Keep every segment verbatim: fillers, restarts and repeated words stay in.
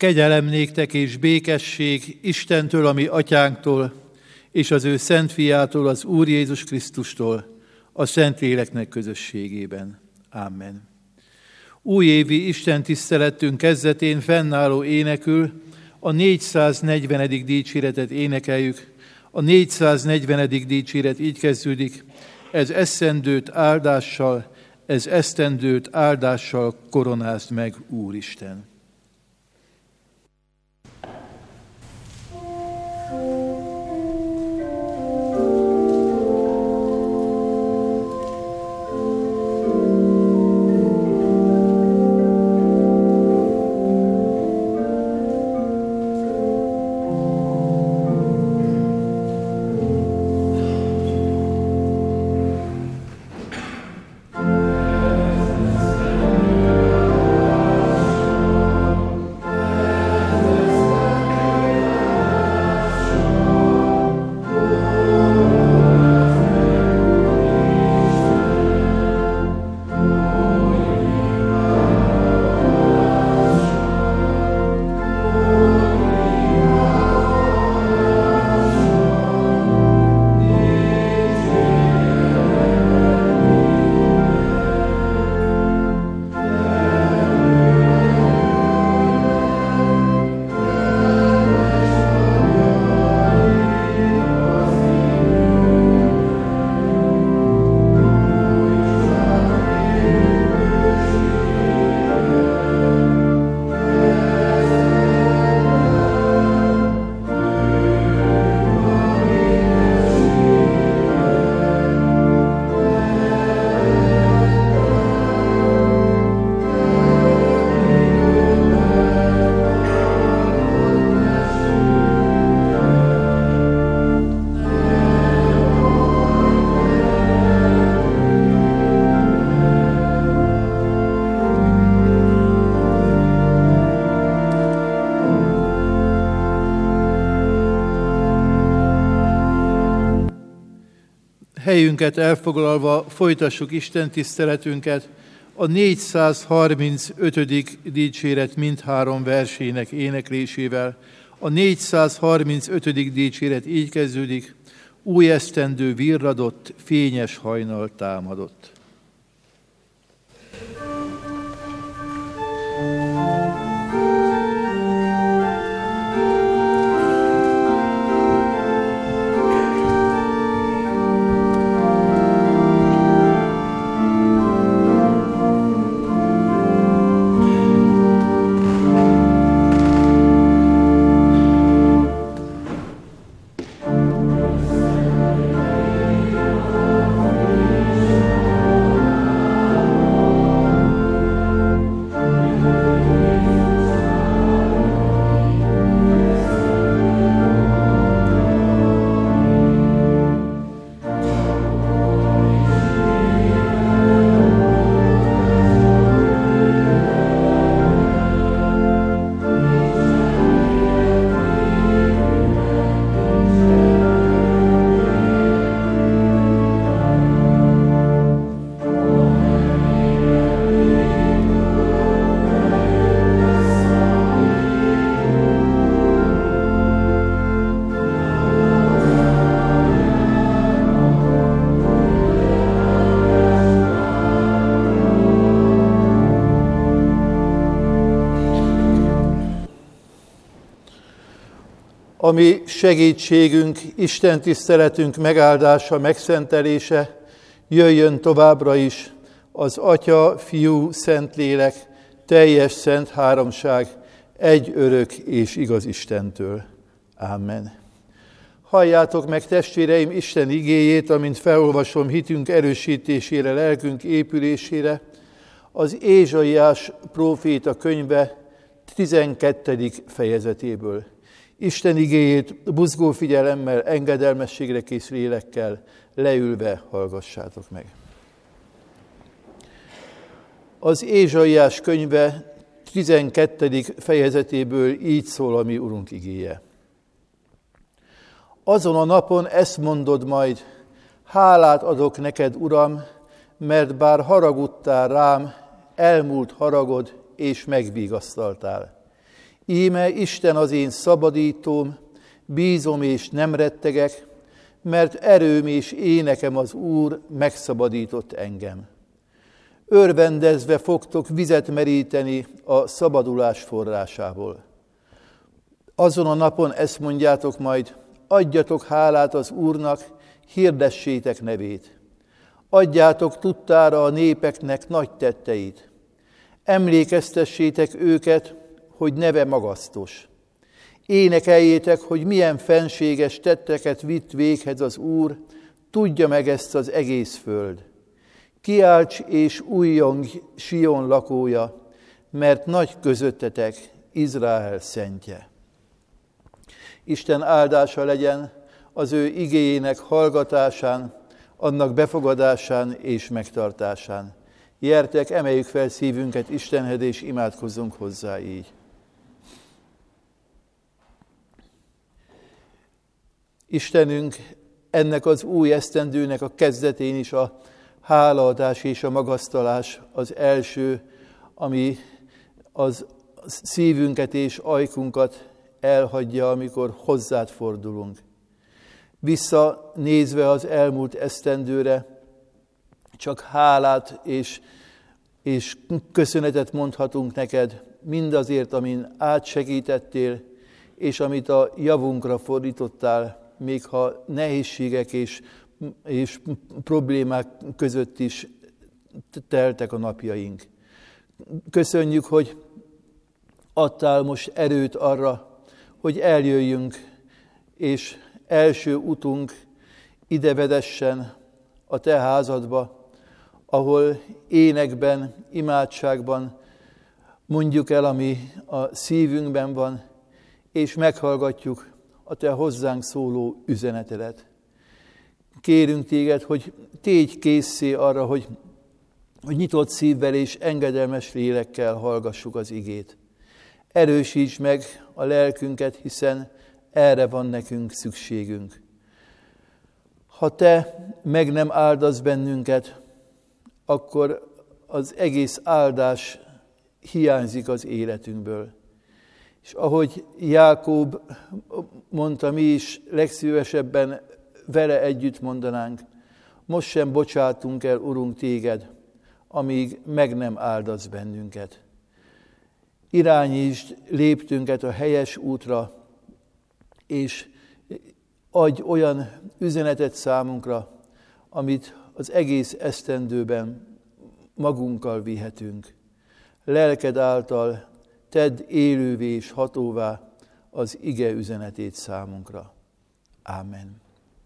Kegyelem néktek és békesség Istentől, a mi atyánktól, és az ő szent fiától, az Úr Jézus Krisztustól, a Szentléleknek közösségében. Amen. Újévi Isten tiszteletünk kezdetén fennálló énekül a négyszáznegyvenedik dicséretet énekeljük. A négyszáznegyvenedik dicséret így kezdődik: ez esztendőt áldással, ez esztendőt áldással koronázd meg, Úristen. Helyünket elfoglalva folytassuk Isten tiszteletünket a négyszázharmincötödik dicséret mindhárom versének éneklésével. A négyszázharmincötödik dicséret így kezdődik: új esztendő virradott, fényes hajnal támadott. A mi segítségünk, Isten tiszteletünk megáldása, megszentelése jöjjön továbbra is az Atya, Fiú, Szentlélek, teljes szent háromság, egy örök és igaz Istentől. Amen. Halljátok meg, testvéreim, Isten igéjét, amint felolvasom hitünk erősítésére, lelkünk épülésére, az Ézsaiás próféta könyve tizenkettedik fejezetéből. Isten igéjét buzgó figyelemmel, engedelmességre kész lélekkel leülve hallgassátok meg. Az Ézsaiás könyve tizenkettedik fejezetéből így szól a mi Urunk igéje. Azon a napon ezt mondod majd: hálát adok neked, Uram, mert bár haragudtál rám, elmúlt haragod, és megvigasztaltál. Íme Isten az én szabadítóm, bízom és nem rettegek, mert erőm és énekem az Úr megszabadított engem. Örvendezve fogtok vizet meríteni a szabadulás forrásából. Azon a napon ezt mondjátok majd, adjatok hálát az Úrnak, hirdessétek nevét. Adjátok tudtára a népeknek nagy tetteit. Emlékeztessétek őket, hogy neve magasztos. Énekeljétek, hogy milyen fenséges tetteket vitt véghez az Úr, tudja meg ezt az egész föld. Kiálts és újjongj Sion lakója, mert nagy közöttetek Izrael szentje. Isten áldása legyen az ő igéjének hallgatásán, annak befogadásán és megtartásán. Gyertek, emeljük fel szívünket Istenhez, és imádkozzunk hozzá így. Istenünk, ennek az új esztendőnek a kezdetén is a hálaadás és a magasztalás az első, ami az szívünket és ajkunkat elhagyja, amikor hozzád fordulunk. Visszanézve az elmúlt esztendőre, csak hálát és, és köszönetet mondhatunk neked mindazért, amin átsegítettél, és amit a javunkra fordítottál, még ha nehézségek és, és problémák között is teltek a napjaink. Köszönjük, hogy adtál most erőt arra, hogy eljöjjünk, és első utunk ide vezessen a te házadba, ahol énekben, imádságban mondjuk el, ami a szívünkben van, és meghallgatjuk a te hozzánk szóló üzenetedet. Kérünk téged, hogy tégy készé arra, hogy, hogy nyitott szívvel és engedelmes lélekkel hallgassuk az igét. Erősíts meg a lelkünket, hiszen erre van nekünk szükségünk. Ha te meg nem áldasz bennünket, akkor az egész áldás hiányzik az életünkből. És ahogy Jákob mondta, mi is legszívesebben vele együtt mondanánk, most sem bocsátunk el, Urunk, téged, amíg meg nem áldasz bennünket. Irányítsd léptünket a helyes útra, és adj olyan üzenetet számunkra, amit az egész esztendőben magunkkal vihetünk. Lelked által tedd élővé és hatóvá az ige üzenetét számunkra. Ámen.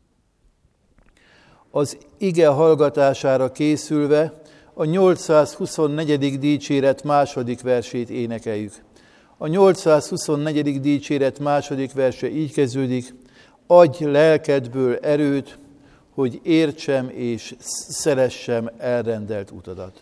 Az ige hallgatására készülve a nyolcszázhuszonnegyedik dicséret második versét énekeljük. A nyolcszázhuszonnegyedik dicséret második verse így kezdődik: adj lelkedből erőt, hogy értsem és szeressem elrendelt utadat.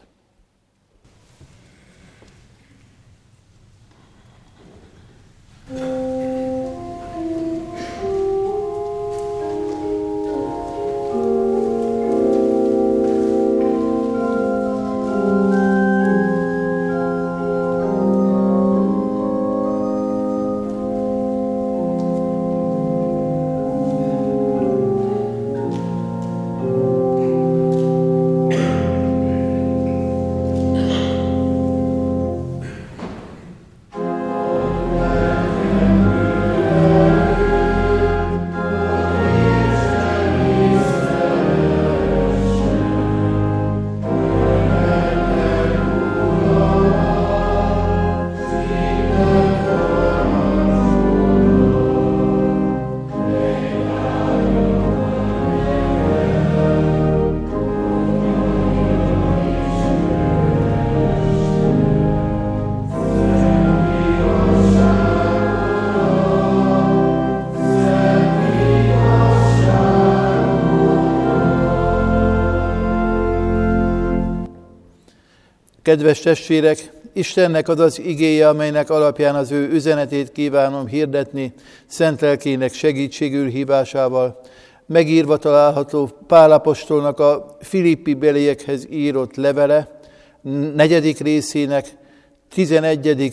Kedves testvérek, Istennek az az igéje, amelynek alapján az ő üzenetét kívánom hirdetni, szent lelkének segítségül hívásával, megírva található Pál apostolnak a Filippi beliekhez írott levele, negyedik részének tizenegyedik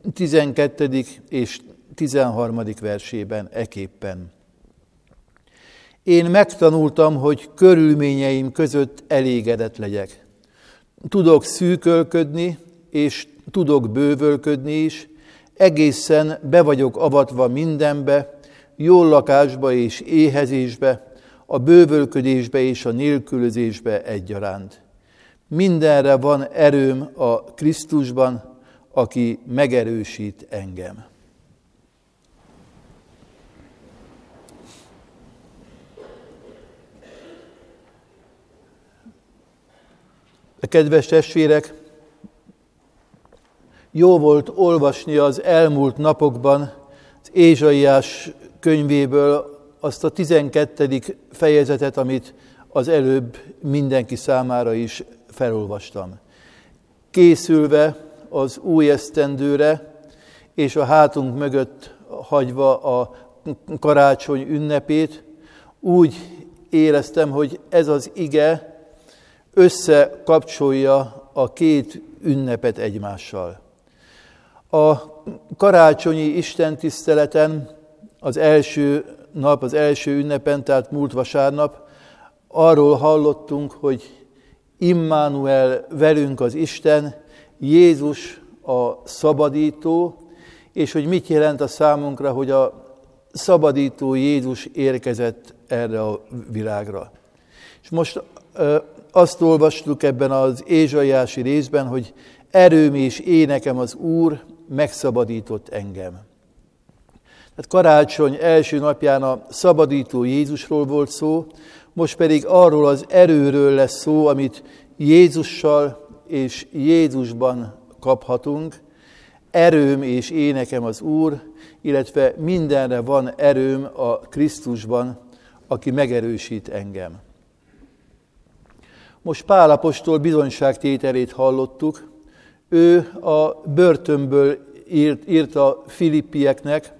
tizenkettedik és tizenharmadik versében eképpen. Én megtanultam, hogy körülményeim között elégedett legyek. Tudok szűkölködni, és tudok bővölködni is, egészen be vagyok avatva mindenbe, jól lakásba és éhezésbe, a bővölködésbe és a nélkülözésbe egyaránt. Mindenre van erőm a Krisztusban, aki megerősít engem. Kedves testvérek, jó volt olvasni az elmúlt napokban az Ézsaiás könyvéből azt a tizenkettedik fejezetet, amit az előbb mindenki számára is felolvastam. Készülve az új esztendőre, és a hátunk mögött hagyva a karácsony ünnepét, úgy éreztem, hogy ez az ige összekapcsolja a két ünnepet egymással. A karácsonyi istentiszteleten, az első nap, az első ünnepen, tehát múlt vasárnap, arról hallottunk, hogy Immanuel, velünk az Isten, Jézus a szabadító, és hogy mit jelent a számunkra, hogy a szabadító Jézus érkezett erre a világra. És most azt olvastuk ebben az ézsaiási részben, hogy erőm és énekem az Úr megszabadított engem. Tehát karácsony első napján a szabadító Jézusról volt szó, most pedig arról az erőről lesz szó, amit Jézussal és Jézusban kaphatunk. Erőm és énekem az Úr, illetve mindenre van erőm a Krisztusban, aki megerősít engem. Most Pál apostol bizonyságtételét hallottuk. Ő a börtönből írt, írt a filippieknek,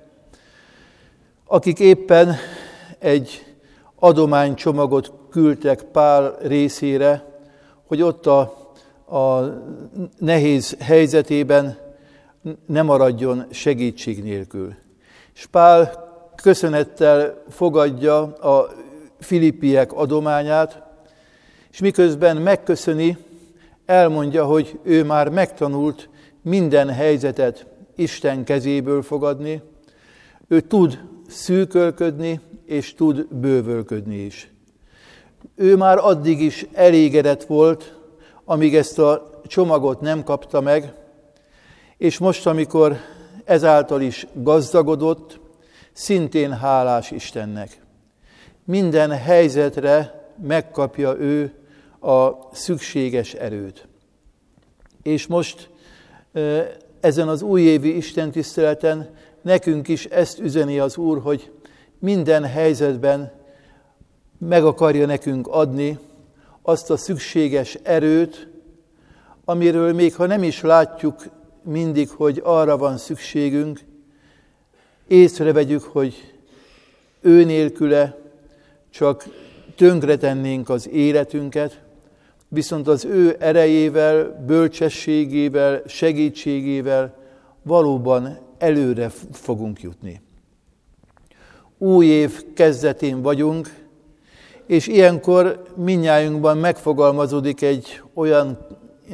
akik éppen egy adománycsomagot küldtek Pál részére, hogy ott a, a nehéz helyzetében ne maradjon segítség nélkül. És Pál köszönettel fogadja a filippiek adományát, és miközben megköszöni, elmondja, hogy ő már megtanult minden helyzetet Isten kezéből fogadni, ő tud szűkölködni, és tud bővölködni is. Ő már addig is elégedett volt, amíg ezt a csomagot nem kapta meg, és most, amikor ezáltal is gazdagodott, szintén hálás Istennek. Minden helyzetre megkapja ő a szükséges erőt. És most ezen az újévi istentiszteleten nekünk is ezt üzeni az Úr, hogy minden helyzetben meg akarja nekünk adni azt a szükséges erőt, amiről még ha nem is látjuk mindig, hogy arra van szükségünk, észrevegyük, hogy ő nélküle csak tönkretennénk az életünket, viszont az ő erejével, bölcsességével, segítségével valóban előre fogunk jutni. Új év kezdetén vagyunk, és ilyenkor mindnyájunkban megfogalmazódik egy olyan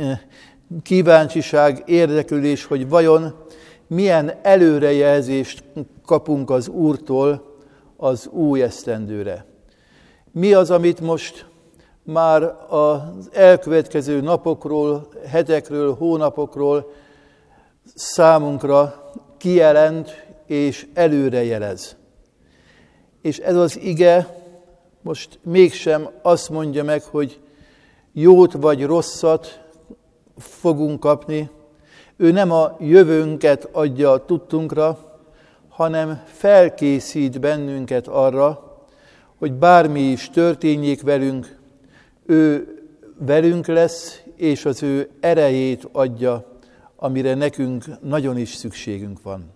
kíváncsiság, érdeklődés, hogy vajon milyen előrejelzést kapunk az Úrtól az új esztendőre. Mi az, amit most már az elkövetkező napokról, hetekről, hónapokról számunkra kijelent és előrejelez. És ez az ige most mégsem azt mondja meg, hogy jót vagy rosszat fogunk kapni. Ő nem a jövőnket adja a tudtunkra, hanem felkészít bennünket arra, hogy bármi is történjék velünk, ő velünk lesz, és az ő erejét adja, amire nekünk nagyon is szükségünk van.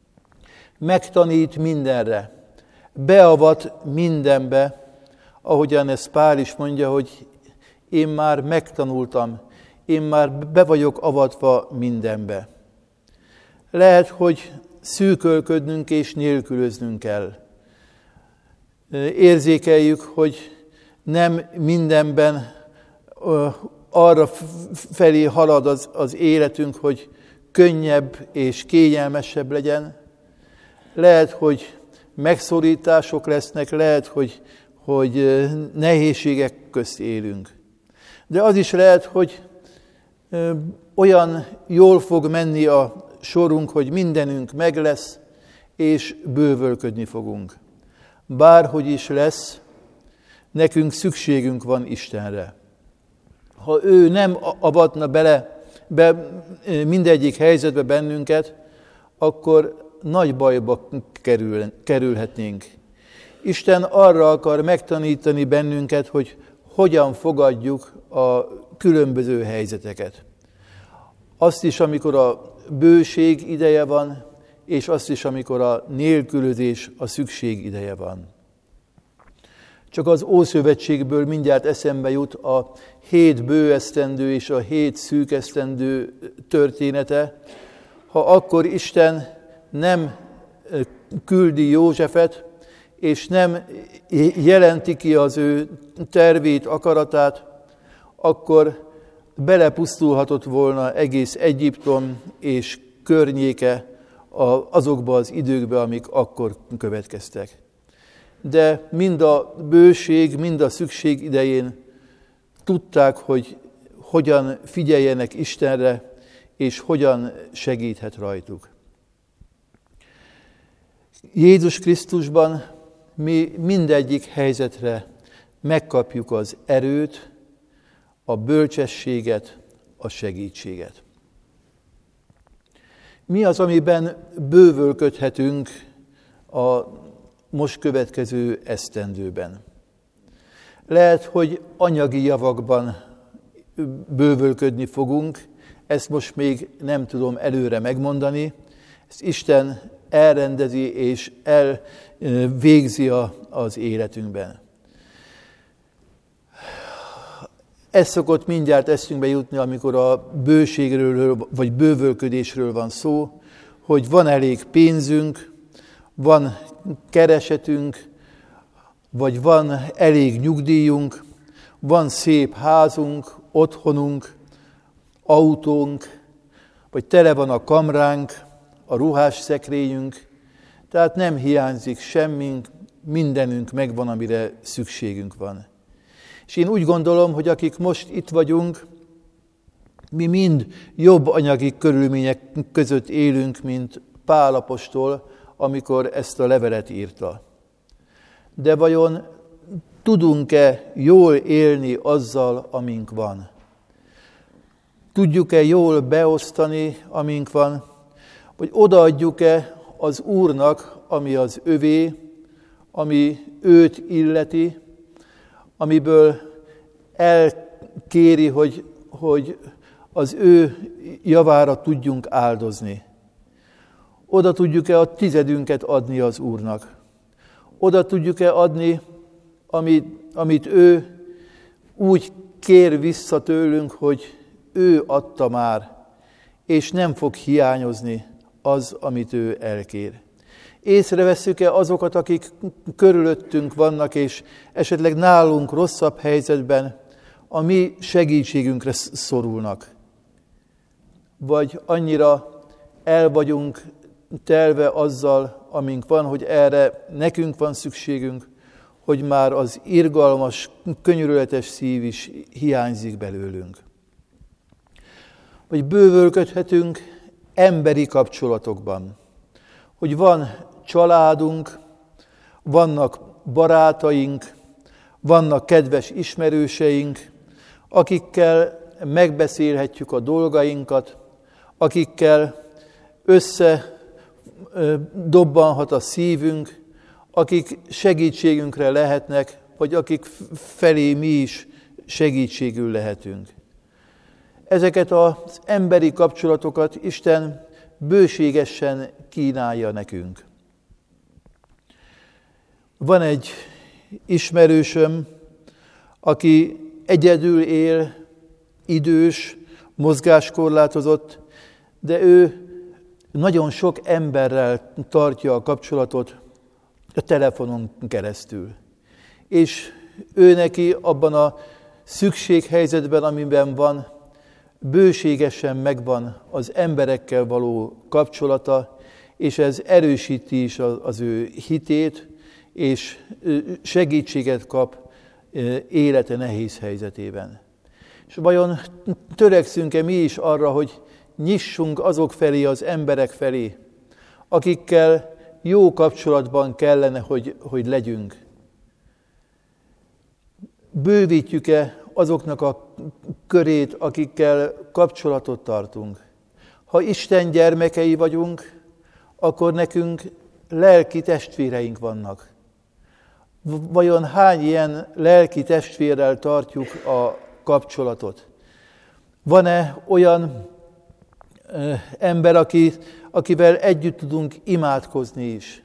Megtanít mindenre, beavat mindenbe, ahogyan ezt Pál is mondja, hogy én már megtanultam, én már be vagyok avatva mindenbe. Lehet, hogy szűkölködnünk és nélkülöznünk kell. Érzékeljük, hogy nem mindenben arra felé halad az, az életünk, hogy könnyebb és kényelmesebb legyen. Lehet, hogy megszorítások lesznek, lehet, hogy, hogy nehézségek közt élünk. De az is lehet, hogy olyan jól fog menni a sorunk, hogy mindenünk meg lesz, és bővölködni fogunk. Bárhogy is lesz, nekünk szükségünk van Istenre. Ha ő nem avatna bele be mindegyik helyzetbe bennünket, akkor nagy bajba kerül, kerülhetnénk. Isten arra akar megtanítani bennünket, hogy hogyan fogadjuk a különböző helyzeteket. Azt is, amikor a bőség ideje van, és azt is, amikor a nélkülözés, a szükség ideje van. Csak az Ószövetségből mindjárt eszembe jut a hét bőesztendő és a hét szűkesztendő története. Ha akkor Isten nem küldi Józsefet, és nem jelenti ki az ő tervét, akaratát, akkor belepusztulhatott volna egész Egyiptom és környéke azokba az időkbe, amik akkor következtek. De mind a bőség, mind a szükség idején tudták, hogy hogyan figyeljenek Istenre, és hogyan segíthet rajtuk. Jézus Krisztusban mi mindegyik helyzetre megkapjuk az erőt, a bölcsességet, a segítséget. Mi az, amiben bővölködhetünk a most következő esztendőben? Lehet, hogy anyagi javakban bővölködni fogunk, ezt most még nem tudom előre megmondani, ezt Isten elrendezi és elvégzi az életünkben. Ez szokott mindjárt eszünkbe jutni, amikor a bőségről vagy bővölködésről van szó, hogy van elég pénzünk, van keresetünk, vagy van elég nyugdíjunk, van szép házunk, otthonunk, autónk, vagy tele van a kamránk, a ruhás szekrényünk, tehát nem hiányzik semmink, mindenünk megvan, amire szükségünk van. És én úgy gondolom, hogy akik most itt vagyunk, mi mind jobb anyagi körülmények között élünk, mint Pál apostol, amikor ezt a levelet írta. De vajon tudunk-e jól élni azzal, amink van? Tudjuk-e jól beosztani, amink van? Vagy odaadjuk-e az Úrnak, ami az övé, ami őt illeti, amiből elkéri, hogy, hogy az ő javára tudjunk áldozni. Oda tudjuk-e a tizedünket adni az Úrnak? Oda tudjuk-e adni, amit, amit ő úgy kér vissza tőlünk, hogy ő adta már, és nem fog hiányozni az, amit ő elkér. Észrevesszük-e azokat, akik körülöttünk vannak, és esetleg nálunk rosszabb helyzetben a mi segítségünkre szorulnak? Vagy annyira el vagyunk telve azzal, amink van, hogy erre nekünk van szükségünk, hogy már az irgalmas, könyörületes szív is hiányzik belőlünk. Vagy bővölködhetünk emberi kapcsolatokban, hogy van családunk, vannak barátaink, vannak kedves ismerőseink, akikkel megbeszélhetjük a dolgainkat, akikkel összedobbanhat a szívünk, akik segítségünkre lehetnek, vagy akik felé mi is segítségül lehetünk. Ezeket az emberi kapcsolatokat Isten bőségesen kínálja nekünk. Van egy ismerősöm, aki egyedül él, idős, mozgáskorlátozott, de ő nagyon sok emberrel tartja a kapcsolatot a telefonon keresztül. És ő neki abban a szükséghelyzetben, amiben van, bőségesen megvan az emberekkel való kapcsolata, és ez erősíti is az ő hitét, és segítséget kap élete nehéz helyzetében. És vajon törekszünk-e mi is arra, hogy nyissunk azok felé, az emberek felé, akikkel jó kapcsolatban kellene, hogy, hogy legyünk? Bővítjük-e azoknak a körét, akikkel kapcsolatot tartunk? Ha Isten gyermekei vagyunk, akkor nekünk lelki testvéreink vannak. Vajon hány ilyen lelki testvérrel tartjuk a kapcsolatot? Van-e olyan ö, ember, aki, akivel együtt tudunk imádkozni is?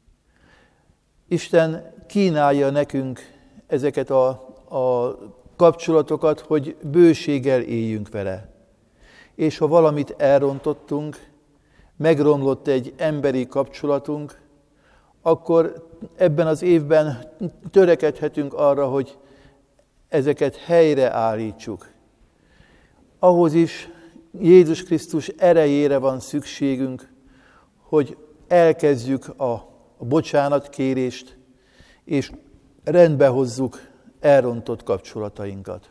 Isten kínálja nekünk ezeket a, a kapcsolatokat, hogy bőséggel éljünk vele. És ha valamit elrontottunk, megromlott egy emberi kapcsolatunk, akkor ebben az évben törekedhetünk arra, hogy ezeket helyreállítsuk. Ahhoz is Jézus Krisztus erejére van szükségünk, hogy elkezdjük a, a bocsánatkérést, és rendbe hozzuk elrontott kapcsolatainkat.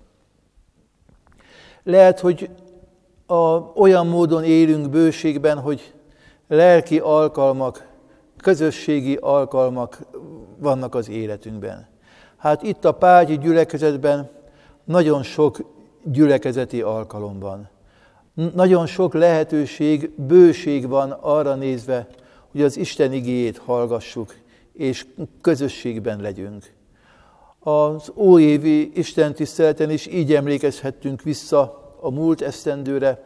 Lehet, hogy a, olyan módon élünk bőségben, hogy lelki alkalmak, közösségi alkalmak vannak az életünkben. Hát itt a Págyi gyülekezetben nagyon sok gyülekezeti alkalom van. Nagyon sok lehetőség, bőség van arra nézve, hogy az Isten igéjét hallgassuk, és közösségben legyünk. Az óévi Isten tiszteleten is így emlékezhettünk vissza a múlt esztendőre,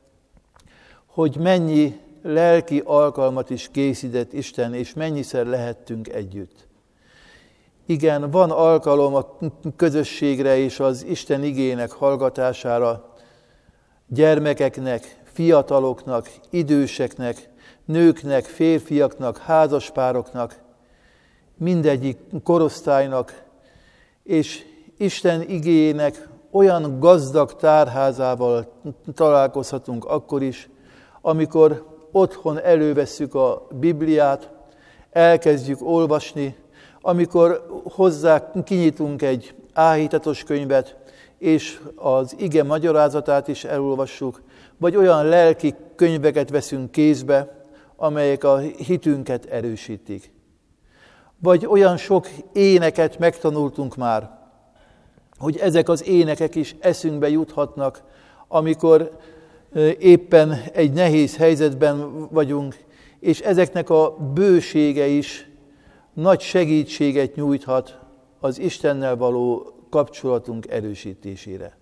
hogy mennyi lelki alkalmat is készített Isten, és mennyiszer lehettünk együtt. Igen, van alkalom a közösségre és az Isten igének hallgatására, gyermekeknek, fiataloknak, időseknek, nőknek, férfiaknak, házaspároknak, mindegyik korosztálynak, és Isten igéjének olyan gazdag tárházával találkozhatunk akkor is, amikor otthon elővesszük a Bibliát, elkezdjük olvasni, amikor hozzá kinyitunk egy áhítatos könyvet, és az ige magyarázatát is elolvassuk, vagy olyan lelki könyveket veszünk kézbe, amelyek a hitünket erősítik. Vagy olyan sok éneket megtanultunk már, hogy ezek az énekek is eszünkbe juthatnak, amikor éppen egy nehéz helyzetben vagyunk, és ezeknek a bősége is nagy segítséget nyújthat az Istennel való kapcsolatunk erősítésére.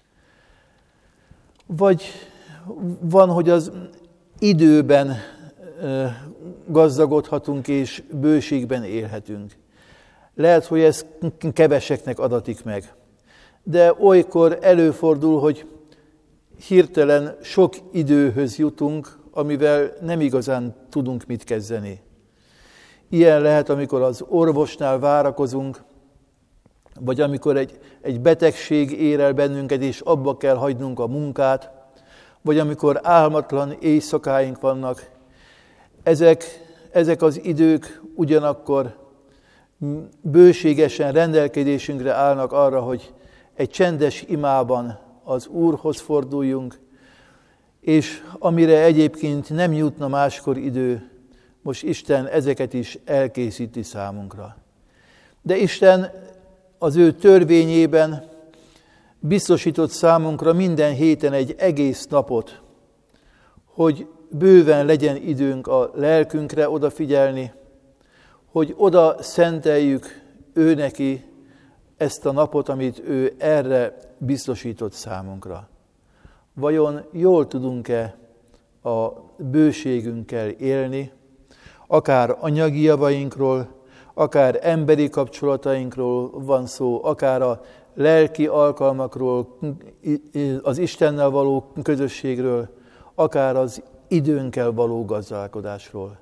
Vagy van, hogy az időben gazdagodhatunk és bőségben élhetünk. Lehet, hogy ez keveseknek adatik meg. De olykor előfordul, hogy hirtelen sok időhöz jutunk, amivel nem igazán tudunk mit kezdeni. Ilyen lehet, amikor az orvosnál várakozunk, vagy amikor egy, egy betegség ér el bennünket, és abba kell hagynunk a munkát, vagy amikor álmatlan éjszakáink vannak. Ezek, ezek az idők ugyanakkor bőségesen rendelkezésünkre állnak arra, hogy egy csendes imában az Úrhoz forduljunk, és amire egyébként nem jutna máskor idő, most Isten ezeket is elkészíti számunkra. De Isten az ő törvényében biztosított számunkra minden héten egy egész napot, hogy bőven legyen időnk a lelkünkre odafigyelni, hogy oda szenteljük ő neki ezt a napot, amit ő erre biztosított számunkra. Vajon jól tudunk-e a bőségünkkel élni, akár anyagi javainkról, akár emberi kapcsolatainkról van szó, akár a lelki alkalmakról, az Istennel való közösségről, akár az időnkkel való gazdálkodásról.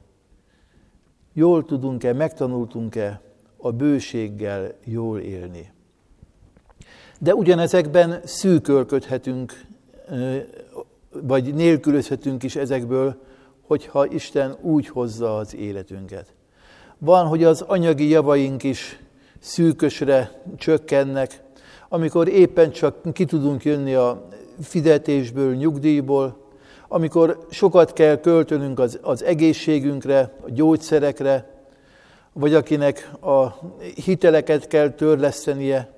Jól tudunk-e, megtanultunk-e a bőséggel jól élni. De ugyanezekben szűkölködhetünk, vagy nélkülözhetünk is ezekből, hogyha Isten úgy hozza az életünket. Van, hogy az anyagi javaink is szűkösre csökkennek, amikor éppen csak ki tudunk jönni a fizetésből, nyugdíjból, amikor sokat kell költönünk az, az egészségünkre, a gyógyszerekre, vagy akinek a hiteleket kell törlesztenie,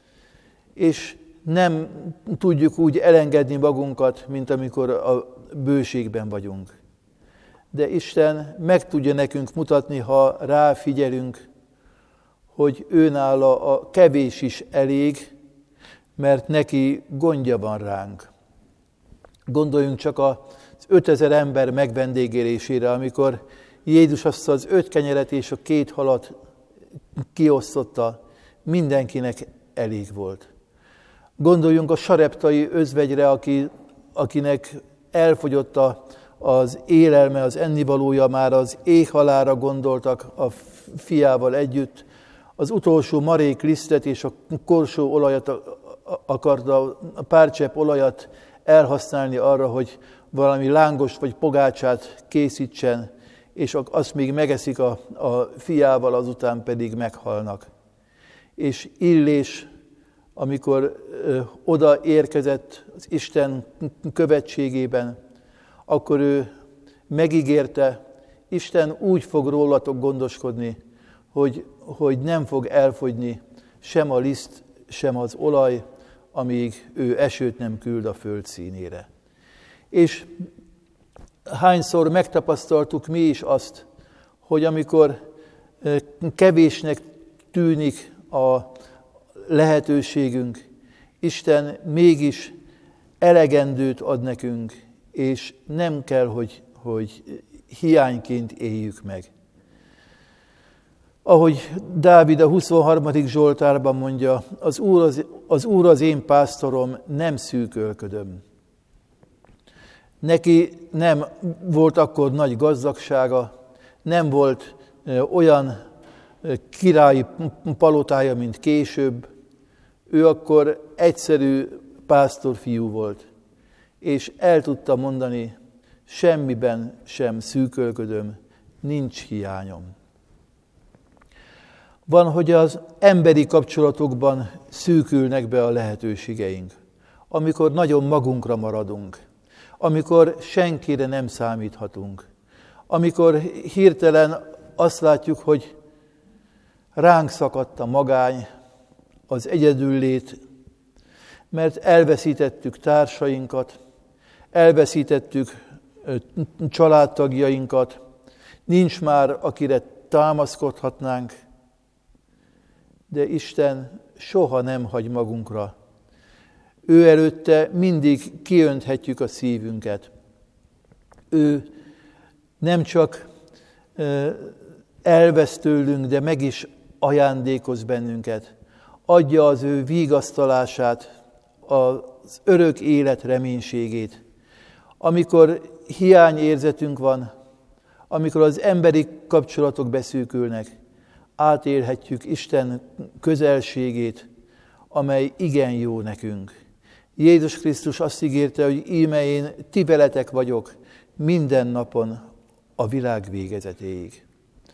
és nem tudjuk úgy elengedni magunkat, mint amikor a bőségben vagyunk. De Isten meg tudja nekünk mutatni, ha ráfigyelünk, hogy őnála a kevés is elég, mert neki gondja van ránk. Gondoljunk csak az ötezer ember megvendégélésére, amikor Jézus azt az öt kenyeret és a két halat kiosztotta, mindenkinek elég volt. Gondoljunk a sareptai özvegyre, aki, akinek elfogyott a, az élelme, az ennivalója, már az éhhalálra gondoltak a fiával együtt. Az utolsó marék lisztet és a korsó olajat akarta, a pár csepp olajat elhasználni arra, hogy valami lángost vagy pogácsát készítsen, és azt még megeszik a, a fiával, azután pedig meghalnak. És Illés, amikor ö, oda érkezett az Isten követségében, akkor ő megígérte, Isten úgy fog rólatok gondoskodni, hogy, hogy nem fog elfogyni sem a liszt, sem az olaj, amíg ő esőt nem küld a föld színére. És hányszor megtapasztaltuk mi is azt, hogy amikor kevésnek tűnik a lehetőségünk, Isten mégis elegendőt ad nekünk, és nem kell, hogy, hogy hiányként éljük meg. Ahogy Dávid a huszonharmadik Zsoltárban mondja, az Úr az, az Úr az én pásztorom, nem szűkölködöm. Neki nem volt akkor nagy gazdagsága, nem volt olyan királyi palotája, mint később. Ő akkor egyszerű pásztorfiú volt, és el tudta mondani, semmiben sem szűkölködöm, nincs hiányom. Van, hogy az emberi kapcsolatokban szűkülnek be a lehetőségeink, amikor nagyon magunkra maradunk, amikor senkire nem számíthatunk, amikor hirtelen azt látjuk, hogy ránk szakadt a magány, az egyedüllét, mert elveszítettük társainkat, elveszítettük családtagjainkat, nincs már, akire támaszkodhatnánk, de Isten soha nem hagy magunkra. Ő előtte mindig kiönthetjük a szívünket. Ő nem csak elvesz tőlünk, de meg is ajándékoz bennünket. Adja az ő vigasztalását, az örök élet reménységét. Amikor hiányérzetünk van, amikor az emberi kapcsolatok beszűkülnek, átélhetjük Isten közelségét, amely igen jó nekünk. Jézus Krisztus azt ígérte, hogy íme én ti veletek vagyok minden napon a világ végezetéig.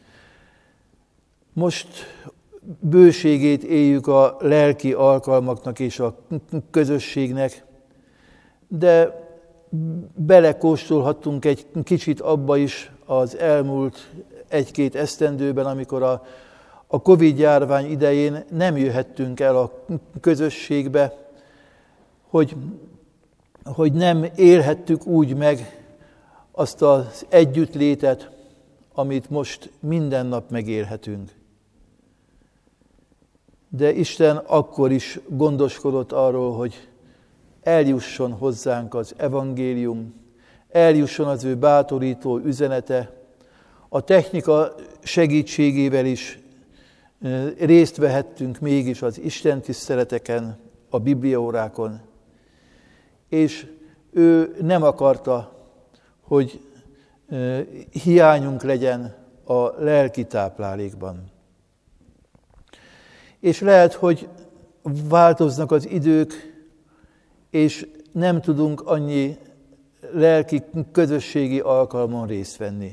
Most bőségét éljük a lelki alkalmaknak és a közösségnek, de belekóstolhattunk egy kicsit abba is az elmúlt egy-két esztendőben, amikor a, a Covid-járvány idején nem jöhettünk el a közösségbe, hogy, hogy nem élhettük úgy meg azt az együttlétet, amit most minden nap megélhetünk. De Isten akkor is gondoskodott arról, hogy eljusson hozzánk az evangélium, eljusson az ő bátorító üzenete, a technika segítségével is részt vehettünk mégis az Isten tiszteleteken, a bibliaórákon, és ő nem akarta, hogy hiányunk legyen a lelki táplálékban. És lehet, hogy változnak az idők, és nem tudunk annyi lelki közösségi alkalmon részt venni.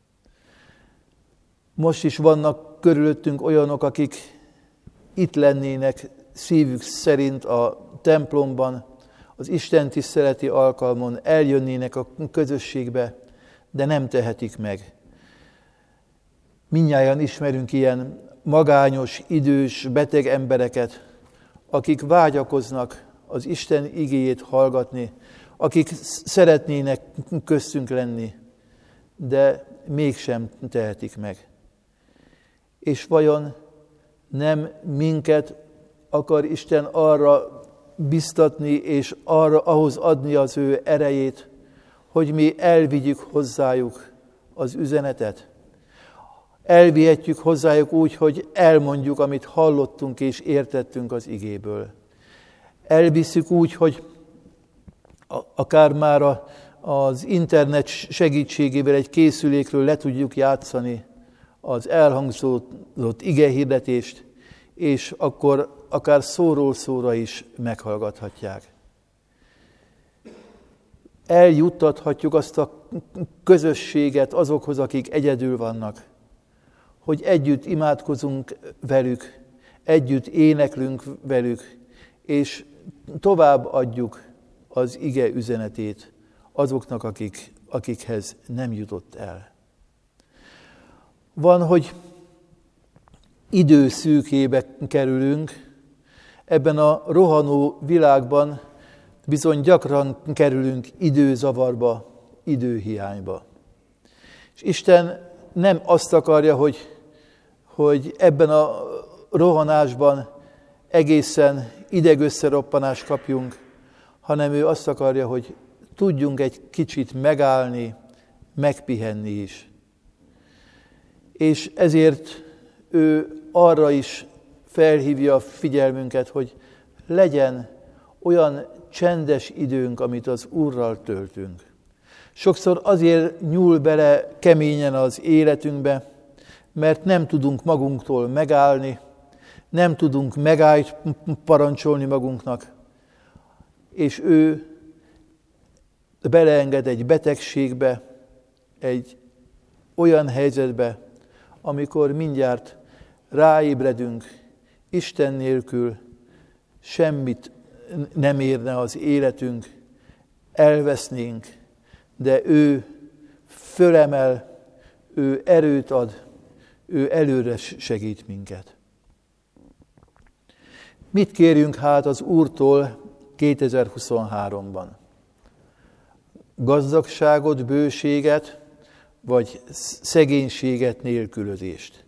Most is vannak körülöttünk olyanok, akik itt lennének szívük szerint a templomban, az istentiszteleti alkalmon, eljönnének a közösségbe, de nem tehetik meg. Mindnyájan ismerünk ilyen magányos, idős, beteg embereket, akik vágyakoznak az Isten igéjét hallgatni, akik szeretnének köztünk lenni, de mégsem tehetik meg. És vajon nem minket akar Isten arra biztatni, és arra, ahhoz adni az ő erejét, hogy mi elvigyük hozzájuk az üzenetet? Elvihetjük hozzájuk úgy, hogy elmondjuk, amit hallottunk és értettünk az igéből. Elviszük úgy, hogy akár már az internet segítségével egy készülékről le tudjuk játszani az elhangzott igehirdetést, és akkor akár szóról szóra is meghallgathatják. Eljuttathatjuk azt a közösséget azokhoz, akik egyedül vannak, hogy együtt imádkozunk velük, együtt éneklünk velük, és tovább adjuk az ige üzenetét azoknak, akik, akikhez nem jutott el. Van, hogy időszűkébe kerülünk, ebben a rohanó világban bizony gyakran kerülünk időzavarba, időhiányba. És Isten nem azt akarja, hogy, hogy ebben a rohanásban egészen idegösszeroppanást kapjunk, hanem ő azt akarja, hogy tudjunk egy kicsit megállni, megpihenni is. És ezért ő arra is felhívja a figyelmünket, hogy legyen olyan csendes időnk, amit az Úrral töltünk. Sokszor azért nyúl bele keményen az életünkbe, mert nem tudunk magunktól megállni, nem tudunk megállt parancsolni magunknak, és ő beleenged egy betegségbe, egy olyan helyzetbe, amikor mindjárt ráébredünk, Isten nélkül semmit nem érne az életünk, elvesznénk, de ő fölemel, ő erőt ad, ő előre segít minket. Mit kérjünk hát az Úrtól kétezer-huszonháromban? Gazdagságot, bőséget, vagy szegénységet, nélkülözést?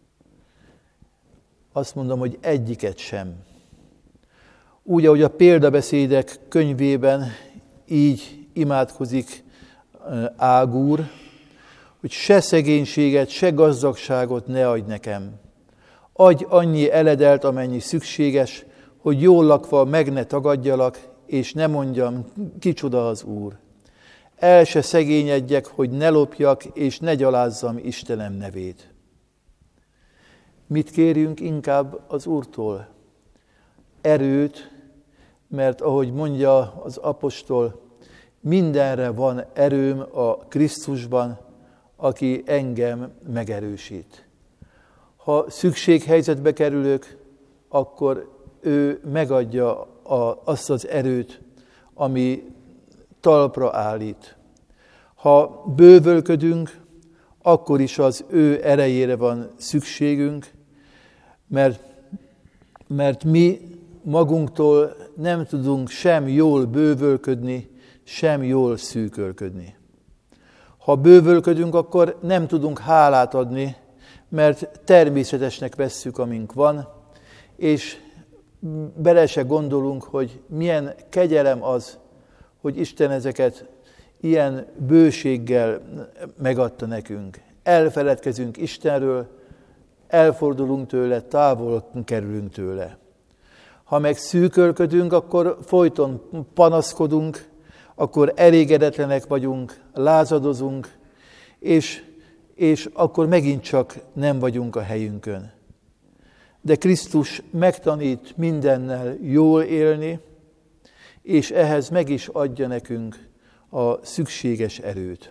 Azt mondom, hogy egyiket sem. Úgy, ahogy a példabeszédek könyvében így imádkozik Ágúr, hogy se szegénységet, se gazdagságot ne adj nekem. Adj annyi eledelt, amennyi szükséges, hogy jól lakva meg ne tagadjalak, és ne mondjam, kicsoda az Úr. El se szegényedjek, hogy ne lopjak, és ne gyalázzam Istenem nevét. Mit kérjünk inkább az Úrtól? Erőt, mert ahogy mondja az apostol, mindenre van erőm a Krisztusban, aki engem megerősít. Ha szükséghelyzetbe kerülök, akkor ő megadja a, azt az erőt, ami talpra állít. Ha bővölködünk, akkor is az ő erejére van szükségünk, mert, mert mi magunktól nem tudunk sem jól bővölködni, sem jól szűkölködni. Ha bővölködünk, akkor nem tudunk hálát adni, mert természetesnek vesszük, amink van, és bele se gondolunk, hogy milyen kegyelem az, hogy Isten ezeket ilyen bőséggel megadta nekünk. Elfeledkezünk Istenről, elfordulunk tőle, távol kerülünk tőle. Ha meg szűkölködünk, akkor folyton panaszkodunk, akkor elégedetlenek vagyunk, lázadozunk, és, és akkor megint csak nem vagyunk a helyünkön. De Krisztus megtanít mindennel jól élni, és ehhez meg is adja nekünk a szükséges erőt.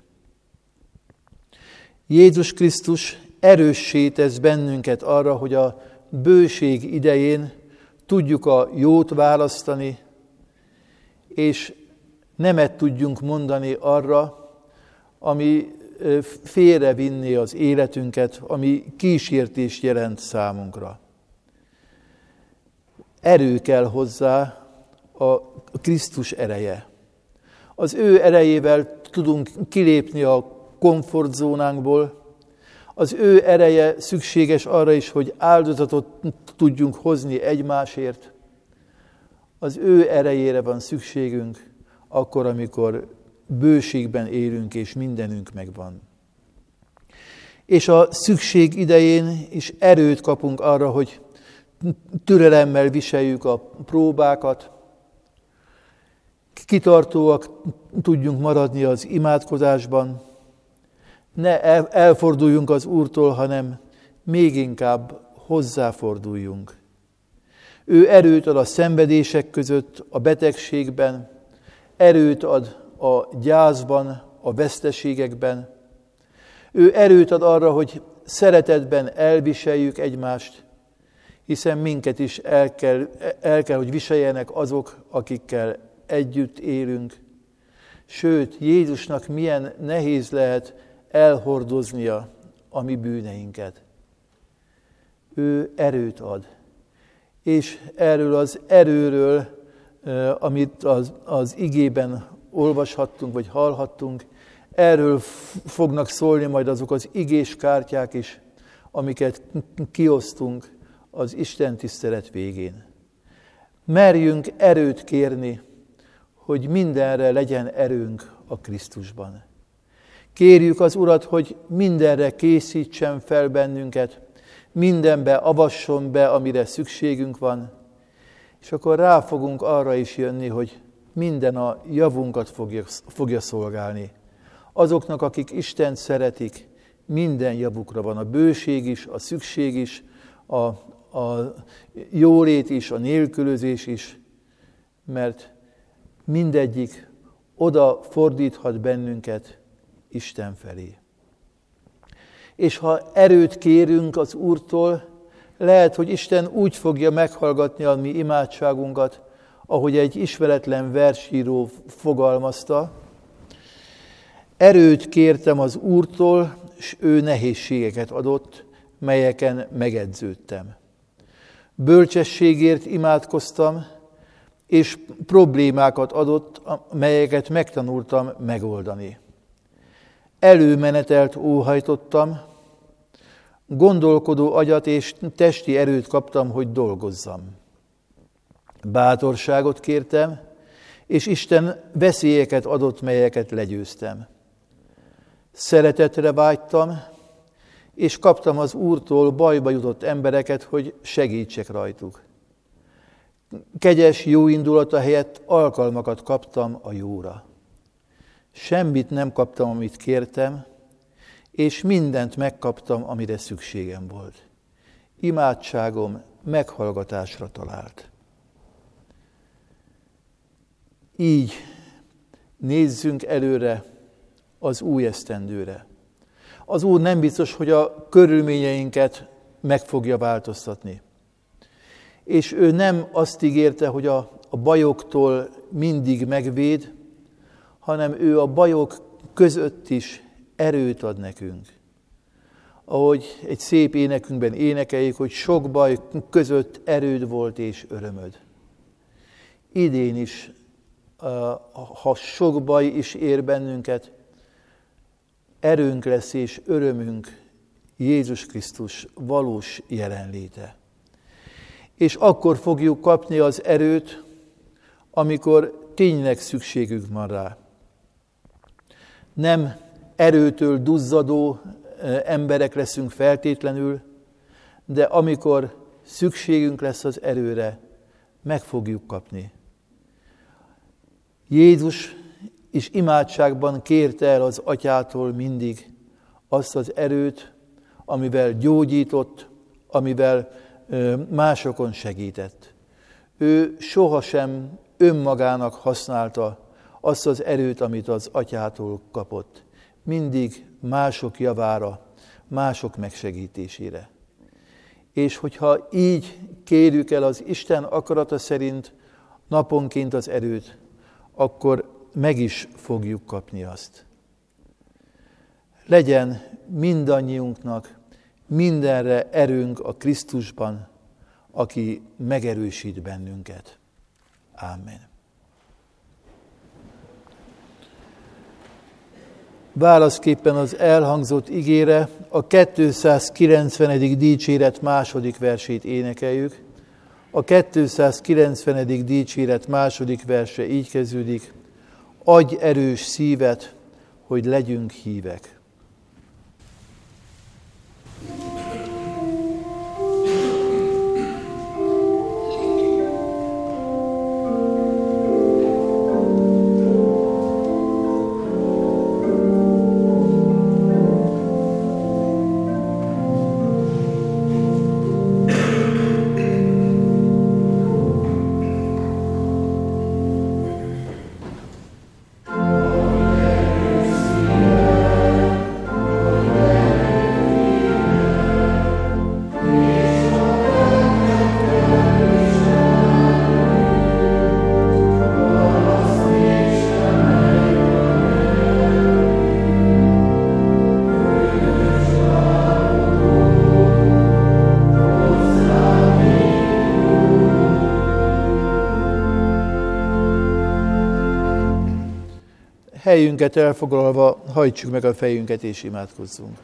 Jézus Krisztus erőssé tesz bennünket arra, hogy a bőség idején tudjuk a jót választani, és nemet tudjunk mondani arra, ami félrevinné az életünket, ami kísértést jelent számunkra. Erő kell hozzá, a Krisztus ereje. Az ő erejével tudunk kilépni a komfortzónánkból, az ő ereje szükséges arra is, hogy áldozatot tudjunk hozni egymásért. Az ő erejére van szükségünk akkor, amikor bőségben élünk, és mindenünk megvan. És a szükség idején is erőt kapunk arra, hogy türelemmel viseljük a próbákat, kitartóak tudjunk maradni az imádkozásban, ne elforduljunk az Úrtól, hanem még inkább hozzáforduljunk. Ő erőt ad a szenvedések között, a betegségben, erőt ad a gyászban, a veszteségekben. Ő erőt ad arra, hogy szeretetben elviseljük egymást, hiszen minket is el kell, el kell, hogy viseljenek azok, akikkel együtt élünk. Sőt, Jézusnak milyen nehéz lehet elhordoznia a mi bűneinket. Ő erőt ad. És erről az erőről, amit az, az igében olvashattunk, vagy hallhattunk, erről fognak szólni majd azok az igés kártyák is, amiket kiosztunk az Isten tisztelet végén. Merjünk erőt kérni, hogy mindenre legyen erőnk a Krisztusban. Kérjük az Urat, hogy mindenre készítsen fel bennünket, mindenbe avasson be, amire szükségünk van, és akkor rá fogunk arra is jönni, hogy minden a javunkat fogja, fogja szolgálni. Azoknak, akik Istent szeretik, minden javukra van, a bőség is, a szükség is, a, a jólét is, a nélkülözés is, mert mindegyik oda fordíthat bennünket Isten felé. És ha erőt kérünk az Úrtól, lehet, hogy Isten úgy fogja meghallgatni a mi imádságunkat, ahogy egy ismeretlen versíró fogalmazta. Erőt kértem az Úrtól, és ő nehézségeket adott, melyeken megedződtem. Bölcsességért imádkoztam, és problémákat adott, melyeket megtanultam megoldani. Előmenetelt óhajtottam, gondolkodó agyat és testi erőt kaptam, hogy dolgozzam. Bátorságot kértem, és Isten veszélyeket adott, melyeket legyőztem. Szeretetre vágytam, és kaptam az Úrtól bajba jutott embereket, hogy segítsek rajtuk. Kegyes jó indulata helyett alkalmakat kaptam a jóra. Semmit nem kaptam, amit kértem, és mindent megkaptam, amire szükségem volt. Imádságom meghallgatásra talált. Így nézzünk előre az új esztendőre. Az Úr nem biztos, hogy a körülményeinket meg fogja változtatni. És ő nem azt ígérte, hogy a, a bajoktól mindig megvéd, hanem ő a bajok között is erőt ad nekünk. Ahogy egy szép énekünkben énekeljük, hogy sok baj között erőd volt és örömöd. Idén is, ha sok baj is ér bennünket, erőnk lesz és örömünk Jézus Krisztus valós jelenléte. És akkor fogjuk kapni az erőt, amikor tényleg szükségünk van rá. Nem erőtől duzzadó emberek leszünk feltétlenül, de amikor szükségünk lesz az erőre, meg fogjuk kapni. Jézus is imádságban kérte el az Atyától mindig, azt az erőt, amivel gyógyított, amivel másokon segített. Ő sohasem önmagának használta azt az erőt, amit az atyától kapott. Mindig mások javára, mások megsegítésére. És hogyha így kérjük el az Isten akarata szerint naponként az erőt, akkor meg is fogjuk kapni azt. Legyen mindannyiunknak mindenre erőnk a Krisztusban, aki megerősít bennünket. Ámen. Válaszképpen az elhangzott igére a kétszázkilencvenedik dicséret második versét énekeljük. A kétszázkilencvenedik dicséret második verse így kezdődik: adj erős szívet, hogy legyünk hívek. Helyünket elfoglalva, hajtsuk meg a fejünket és imádkozzunk.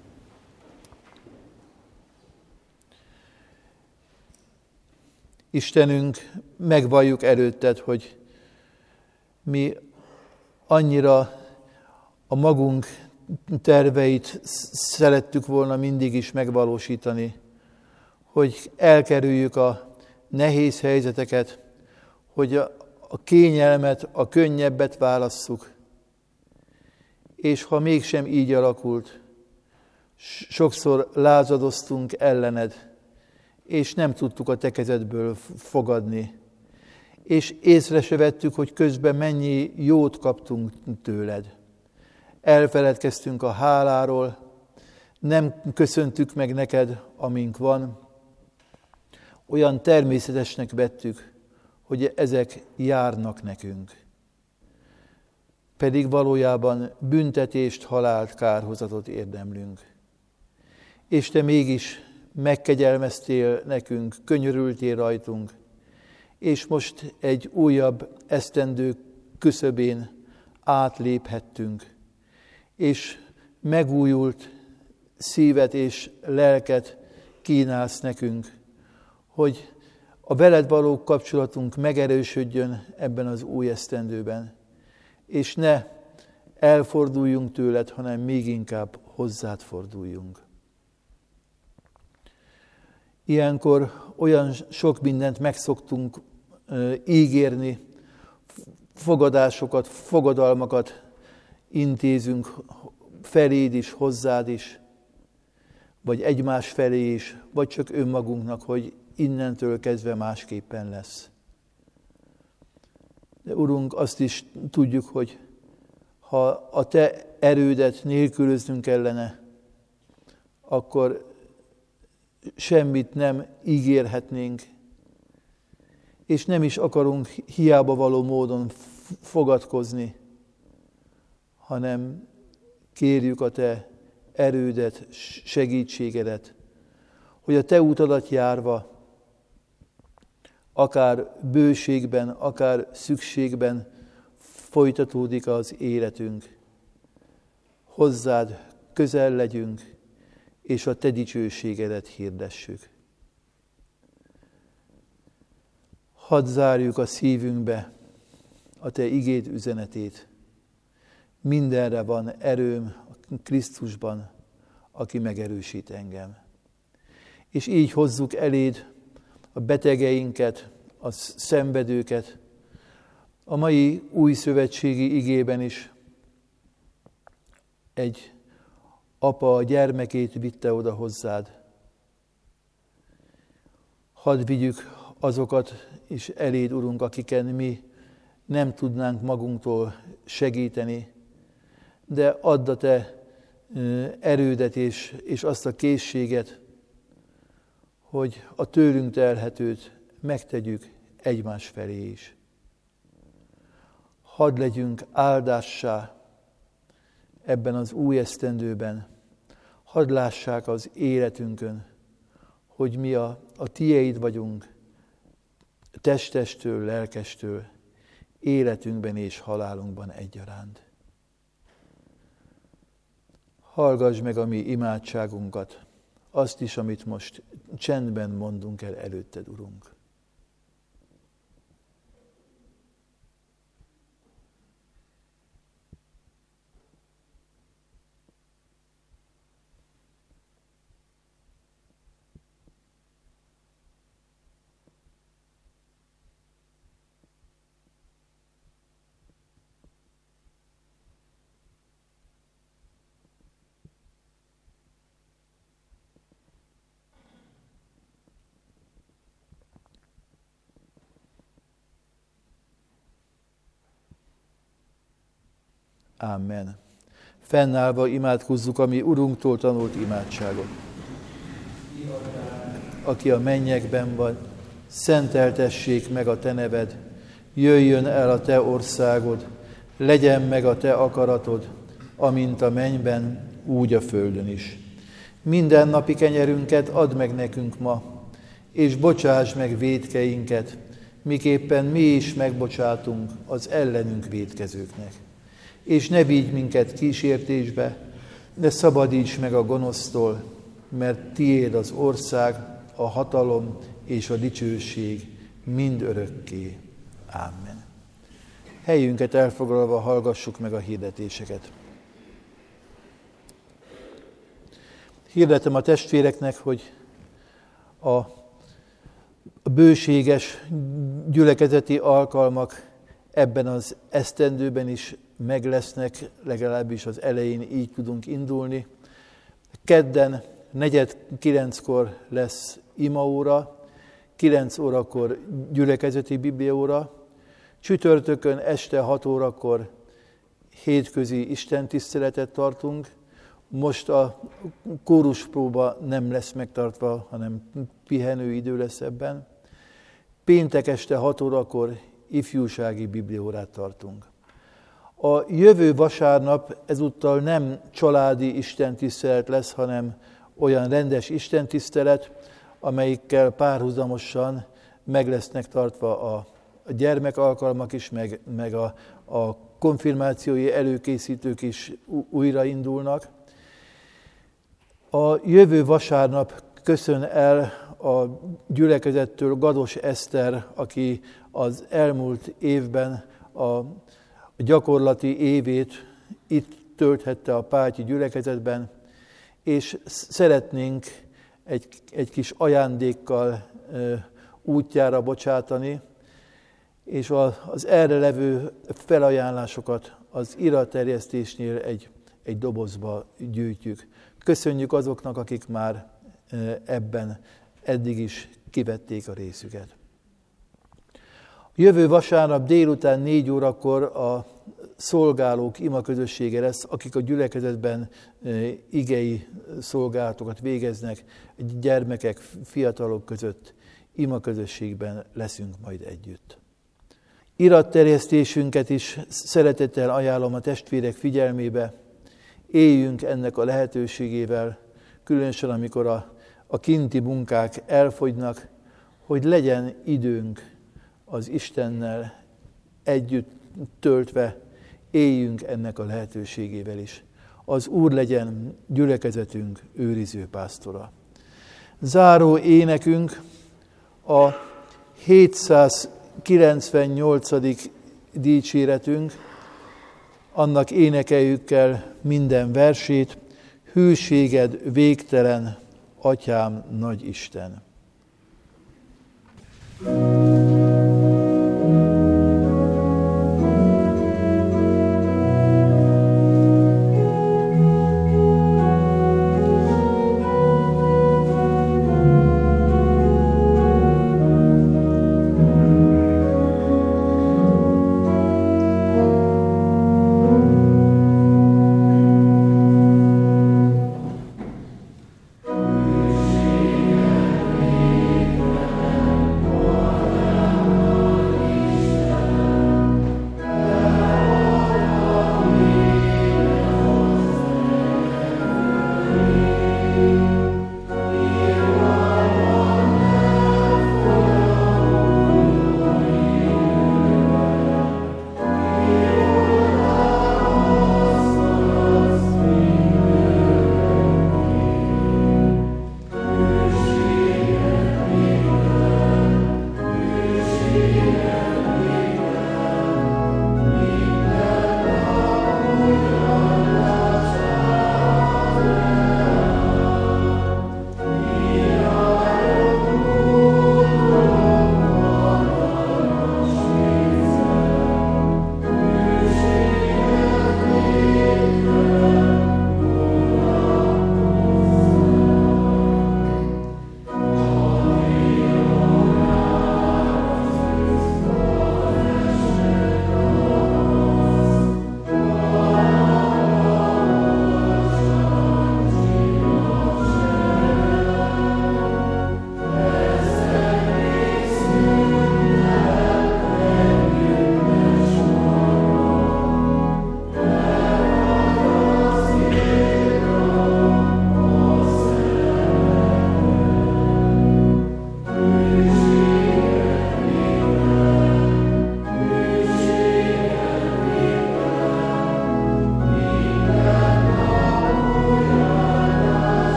Istenünk, megvalljuk előtted, hogy mi annyira a magunk terveit szerettük volna mindig is megvalósítani, hogy elkerüljük a nehéz helyzeteket, hogy a, a kényelmet, a könnyebbet válasszuk. És ha mégsem így alakult, sokszor lázadoztunk ellened, és nem tudtuk a te kezedből fogadni. És észre se vettük, hogy közben mennyi jót kaptunk tőled. Elfeledkeztünk a háláról, nem köszöntük meg neked, amink van. Olyan természetesnek vettük, hogy ezek járnak nekünk. Pedig valójában büntetést, halált, kárhozatot érdemlünk. És te mégis megkegyelmeztél nekünk, könyörültél rajtunk, és most egy újabb esztendő küszöbén átléphettünk, és megújult szívet és lelket kínálsz nekünk, hogy a veled való kapcsolatunk megerősödjön ebben az új esztendőben, és ne elforduljunk tőled, hanem még inkább hozzád forduljunk. Ilyenkor olyan sok mindent megszoktunk ígérni, fogadásokat, fogadalmakat intézünk feléd is, hozzád is, vagy egymás felé is, vagy csak önmagunknak, hogy innentől kezdve másképpen lesz. De Urunk, azt is tudjuk, hogy ha a te erődet nélkülöznünk kellene, akkor semmit nem ígérhetnénk, és nem is akarunk hiába való módon fogadkozni, hanem kérjük a te erődet, segítségedet, hogy a te utadat járva, akár bőségben, akár szükségben folytatódik az életünk. Hozzád közel legyünk, és a te dicsőségedet hirdessük. Hadd zárjuk a szívünkbe a te igéd üzenetét. Mindenre van erőm Krisztusban, aki megerősít engem. És így hozzuk eléd a betegeinket, a szenvedőket. A mai új szövetségi igében is egy apa a gyermekét vitte oda hozzád. Hadd vigyük azokat is eléd, Urunk, akiken mi nem tudnánk magunktól segíteni, de add a te erődet és, és azt a készséget, hogy a tőlünk telhetőt megtegyük egymás felé is. Hadd legyünk áldássá ebben az új esztendőben, hadd lássák az életünkön, hogy mi a, a tieid vagyunk, testestől, lelkestől, életünkben és halálunkban egyaránt. Hallgass meg a mi imádságunkat, azt is, amit most csendben mondunk el előtted, Urunk. Amen. Fennállva imádkozzuk a mi Urunktól tanult imádságot. Aki a mennyekben van, szenteltessék meg a te neved, jöjjön el a te országod, legyen meg a te akaratod, amint a mennyben, úgy a földön is. Minden napi kenyerünket add meg nekünk ma, és bocsáss meg vétkeinket, miképpen mi is megbocsátunk az ellenünk vétkezőknek. És ne vigy minket kísértésbe, de szabadíts meg a gonosztól, mert tiéd az ország, a hatalom és a dicsőség mind örökké. Amen. Helyünket elfoglalva hallgassuk meg a hirdetéseket. Hirdetem a testvéreknek, hogy a bőséges gyülekezeti alkalmak ebben az esztendőben is meg lesznek, legalábbis az elején így tudunk indulni. Kedden negyed kilenckor lesz imaóra, kilenc órakor gyülekezeti bibliaóra, csütörtökön este hat órakor hétközi istentiszteletet tartunk. Most a kóruspróba nem lesz megtartva, hanem pihenő idő lesz ebben. Péntek este hat órakor ifjúsági bibliaórát tartunk. A jövő vasárnap ezúttal nem családi istentisztelet lesz, hanem olyan rendes istentisztelet, amelyikkel párhuzamosan meg lesznek tartva a, a gyermekalkalmak is, meg, meg a, a konfirmációi előkészítők is újraindulnak. A jövő vasárnap köszön el a gyülekezettől Gados Eszter, aki az elmúlt évben a gyakorlati évét itt tölthette a Pályi gyülekezetben, és szeretnénk egy, egy kis ajándékkal útjára bocsátani, és az erre levő felajánlásokat az iratterjesztésnél egy, egy dobozba gyűjtjük. Köszönjük azoknak, akik már ebben eddig is kivették a részüket. Jövő vasárnap délután négy órakor a szolgálók imaközössége lesz, akik a gyülekezetben igei szolgálatokat végeznek, gyermekek, fiatalok között imaközösségben leszünk majd együtt. Iratterjesztésünket is szeretettel ajánlom a testvérek figyelmébe. Éljünk ennek a lehetőségével, különösen amikor a, a kinti munkák elfogynak, hogy legyen időnk az Istennel együtt töltve, éljünk ennek a lehetőségével is. Az Úr legyen gyülekezetünk őriző pásztora. Záró énekünk a hétszázkilencvennyolcadik dicséretünk, annak énekeljük el minden versét, hűséged végtelen, Atyám nagy Isten.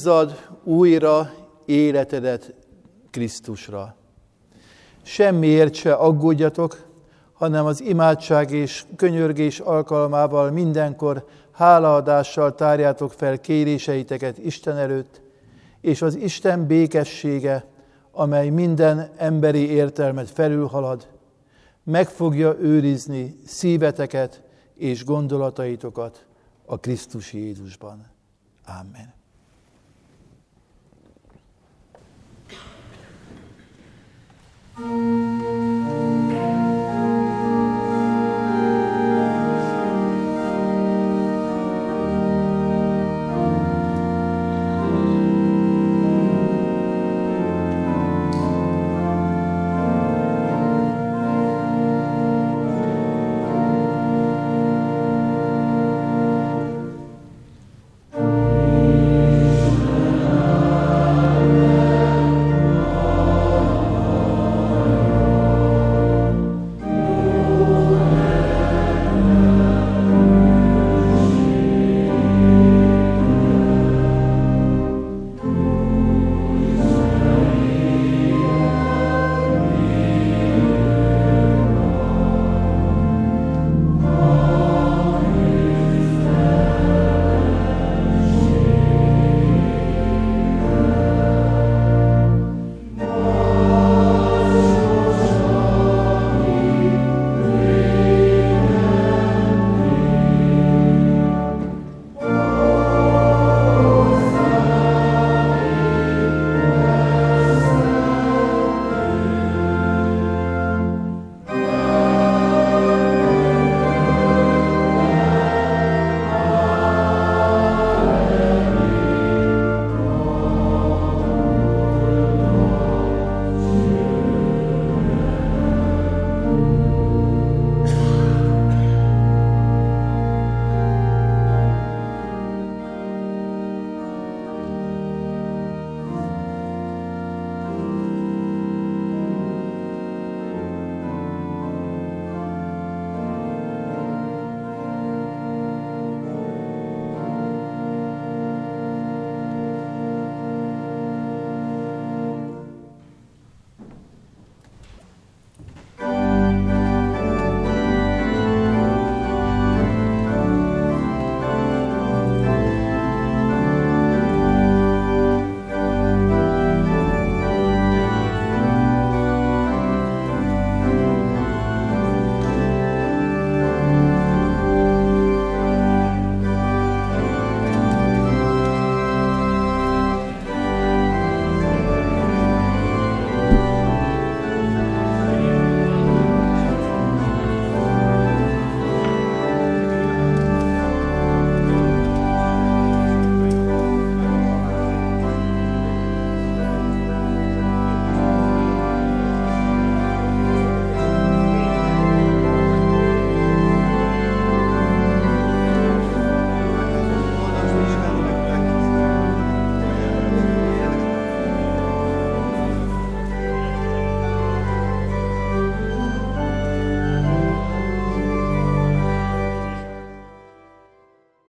húzzad újra életedet Krisztusra. Semmiért se aggódjatok, hanem az imádság és könyörgés alkalmával mindenkor hálaadással tárjátok fel kéréseiteket Isten előtt, és az Isten békessége, amely minden emberi értelmet felülhalad, meg fogja őrizni szíveteket és gondolataitokat a Krisztus Jézusban. Amen.